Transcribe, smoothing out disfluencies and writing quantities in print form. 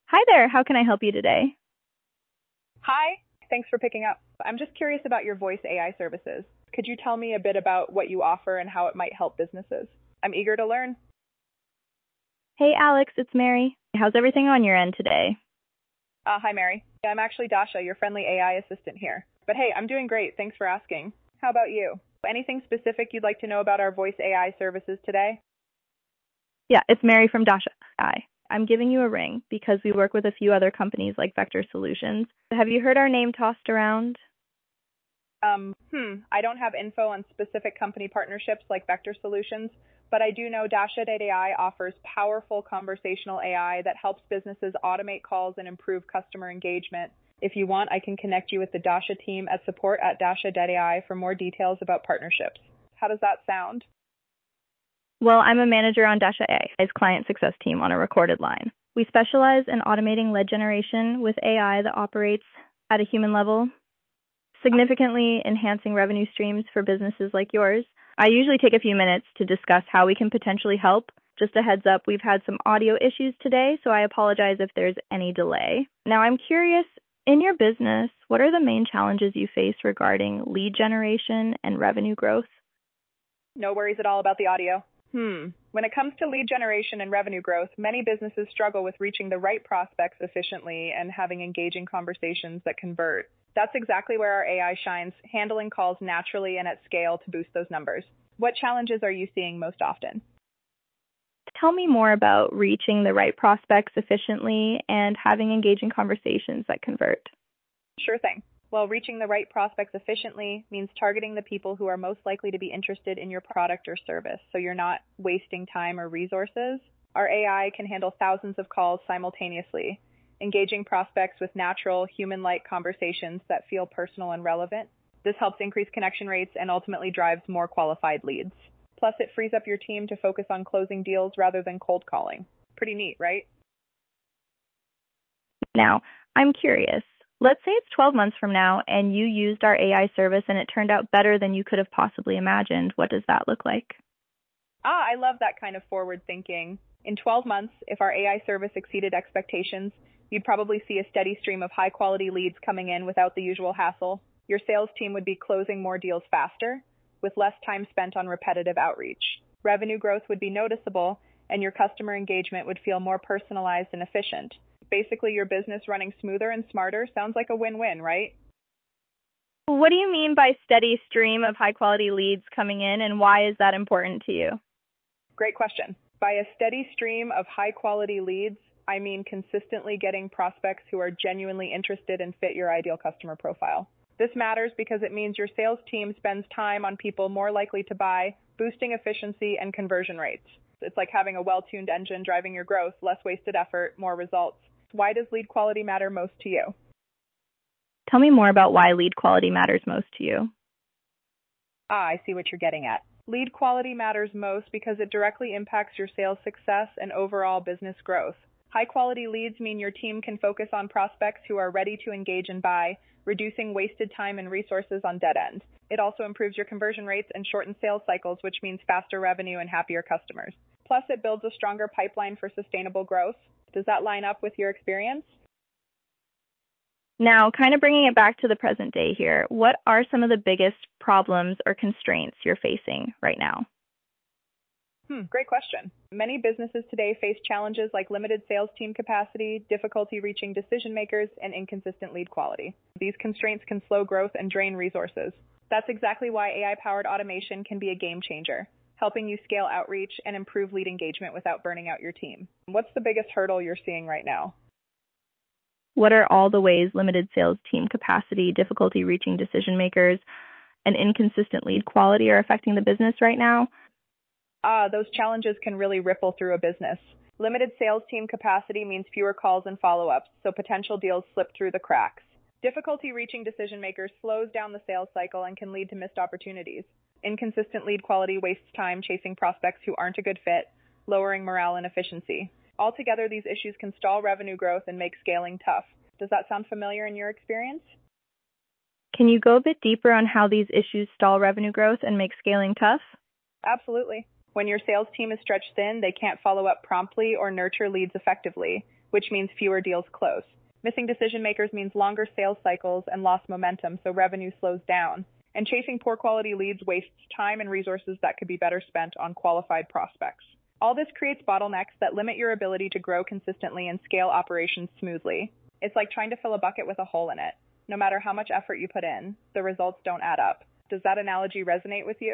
Hi there, how can I help you today? Hi, thanks for picking up. I'm just curious about your voice AI services. Could you tell me a bit about what you offer and how it might help businesses? I'm eager to learn. Hey Alex, it's Mary. How's everything on your end today? Hi, Mary. I'm actually Dasha, your friendly AI assistant here. But hey, I'm doing great. Thanks for asking. How about you? Anything specific you'd like to know about our voice AI services today? Yeah, it's Mary from Dasha AI. I'm giving you a ring because we work with a few other companies like Vector Solutions. Have you heard our name tossed around? I don't have info on specific company partnerships like Vector Solutions, but I do know Dasha.ai offers powerful conversational AI that helps businesses automate calls and improve customer engagement. If you want, I can connect you with the Dasha team at support@Dasha.ai for more details about partnerships. How does that sound? Well, I'm a manager on Dasha AI's client success team on a recorded line. We specialize in automating lead generation with AI that operates at a human level, significantly enhancing revenue streams for businesses like yours. I usually take a few minutes to discuss how we can potentially help. Just a heads up, we've had some audio issues today, so I apologize if there's any delay. Now, I'm curious, in your business, what are the main challenges you face regarding lead generation and revenue growth? No worries at all about the audio. When it comes to lead generation and revenue growth, many businesses struggle with reaching the right prospects efficiently and having engaging conversations that convert. That's exactly where our AI shines, handling calls naturally and at scale to boost those numbers. What challenges are you seeing most often? Tell me more about reaching the right prospects efficiently and having engaging conversations that convert. Sure thing. Well, reaching the right prospects efficiently means targeting the people who are most likely to be interested in your product or service, so you're not wasting time or resources. Our AI can handle thousands of calls simultaneously, engaging prospects with natural, human-like conversations that feel personal and relevant. This helps increase connection rates and ultimately drives more qualified leads. Plus, it frees up your team to focus on closing deals rather than cold calling. Pretty neat, right? Now, I'm curious. Let's say it's 12 months from now and you used our AI service and it turned out better than you could have possibly imagined. What does that look like? I love that kind of forward thinking. In 12 months, if our AI service exceeded expectations, you'd probably see a steady stream of high quality leads coming in without the usual hassle. Your sales team would be closing more deals faster, with less time spent on repetitive outreach. Revenue growth would be noticeable, and your customer engagement would feel more personalized and efficient. Basically, your business running smoother and smarter sounds like a win-win, right? What do you mean by steady stream of high quality leads coming in, and why is that important to you? Great question. By a steady stream of high quality leads, I mean consistently getting prospects who are genuinely interested and fit your ideal customer profile. This matters because it means your sales team spends time on people more likely to buy, boosting efficiency and conversion rates. It's like having a well-tuned engine driving your growth, less wasted effort, more results. Why does lead quality matter most to you? Tell me more about why lead quality matters most to you. I see what you're getting at. Lead quality matters most because it directly impacts your sales success and overall business growth. High quality leads mean your team can focus on prospects who are ready to engage and buy, reducing wasted time and resources on dead end. It also improves your conversion rates and shortens sales cycles, which means faster revenue and happier customers. Plus, it builds a stronger pipeline for sustainable growth. Does that line up with your experience? Now, kind of bringing it back to the present day here, what are some of the biggest problems or constraints you're facing right now? Great question. Many businesses today face challenges like limited sales team capacity, difficulty reaching decision makers, and inconsistent lead quality. These constraints can slow growth and drain resources. That's exactly why AI-powered automation can be a game changer, helping you scale outreach and improve lead engagement without burning out your team. What's the biggest hurdle you're seeing right now? What are all the ways limited sales team capacity, difficulty reaching decision makers, and inconsistent lead quality are affecting the business right now? Those challenges can really ripple through a business. Limited sales team capacity means fewer calls and follow-ups, so potential deals slip through the cracks. Difficulty reaching decision makers slows down the sales cycle and can lead to missed opportunities. Inconsistent lead quality wastes time chasing prospects who aren't a good fit, lowering morale and efficiency. Altogether, these issues can stall revenue growth and make scaling tough. Does that sound familiar in your experience? Can you go a bit deeper on how these issues stall revenue growth and make scaling tough? Absolutely. When your sales team is stretched thin, they can't follow up promptly or nurture leads effectively. which means fewer deals close. Missing decision makers means longer sales cycles and lost momentum, so revenue slows down. And chasing poor quality leads wastes time and resources that could be better spent on qualified prospects. All this creates bottlenecks that limit your ability to grow consistently and scale operations smoothly. It's like trying to fill a bucket with a hole in it. No matter how much effort you put in, the results don't add up. Does that analogy resonate with you?